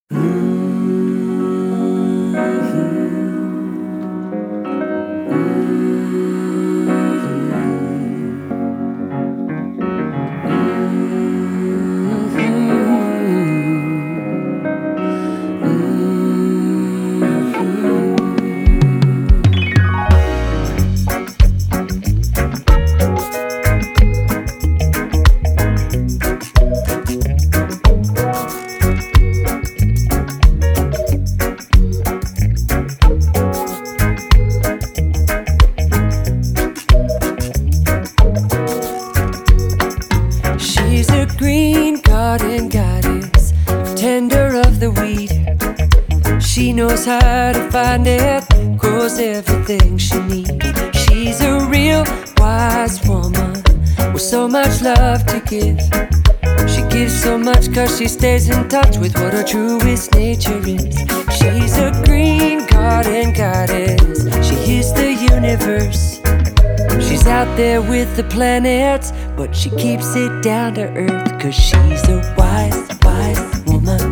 She's a green garden goddess, tender of the weed. She knows how to find it, grows everything she needs. She's a real wise woman with so much love to give. She gives so much cause she stays in touch with what her truest nature is. She's a green garden goddess, she hears the universe. She's out there with the planets, but she keeps it down to earth. Cause she's a wise, wise woman.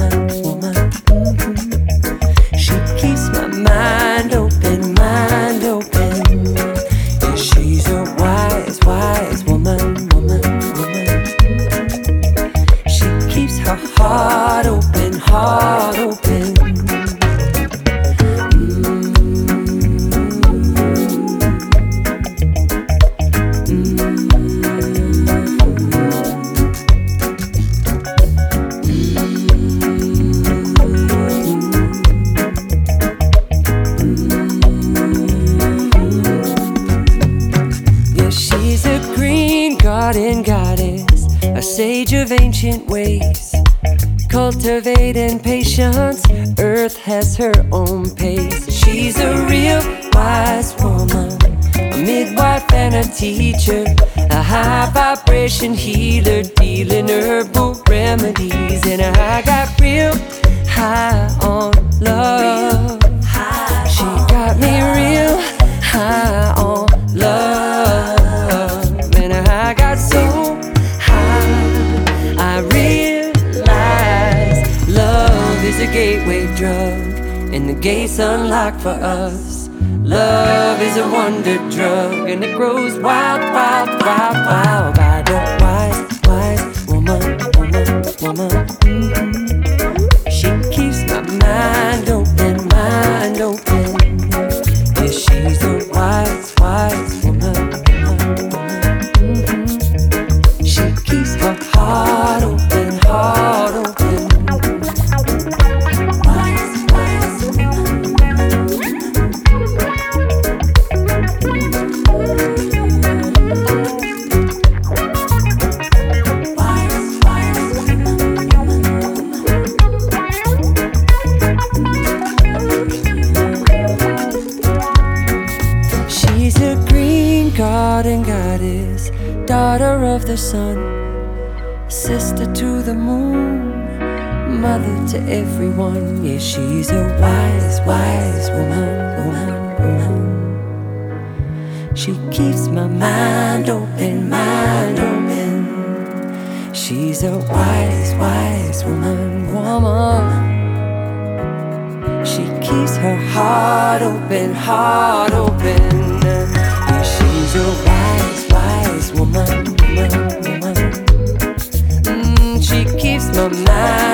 She keeps my mind open. Yeah, she's a wise, wise woman. She keeps her heart open. She's a green garden goddess, a sage of ancient ways. Cultivating patience, earth has her own pace. She's a real wise woman, a midwife and a teacher, a high vibration healer, dealing herbal remedies. And I got real high on love. She got me real high on love. And I got so high, I realized love is a gateway drug, and the gates unlocked for us. Love is a wonder drug, and it grows wild by the wise woman. She keeps my mind open. Yeah, she's a wise woman. She keeps her heart open. She's a green garden goddess, daughter of the sun, sister to the moon, mother to everyone. Yeah, she's a wise woman. She keeps my mind open. She's a wise woman. She keeps her heart open. Yeah, she's a wise woman. She keeps my mind